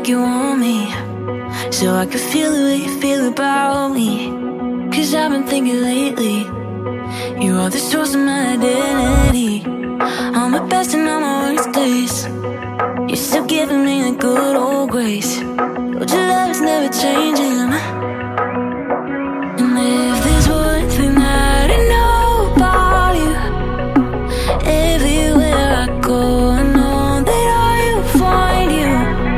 like you want me, so I can feel the way you feel about me. Cause I've been thinking lately, you are the source of my identity. On my best and on my worst days, you're still giving me the good old grace. But your love is never changing. And if there's one thing that I know about you, everywhere I go I know that I will find you.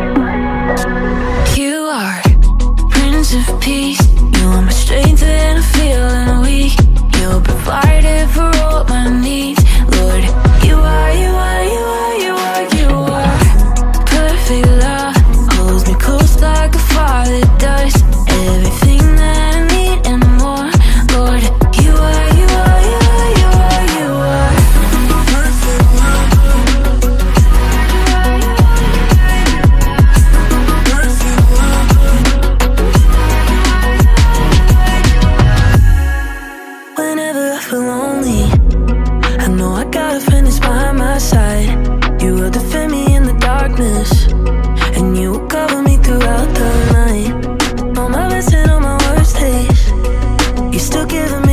You are Prince of Peace. You are my strength when I'm feeling weak. You're provided for all my needs. Lord, you are, you are, you are, you are, you are perfect love. Holds me close like a father does. Everything that I need and more. Lord, you are, you are, you are, you are, you are perfect love. Perfect love. Whenever I feel lonely, I know I got a friend that's by my side. You will defend me in the darkness, and you will cover me throughout the night. On my best and on my worst days, you're still giving me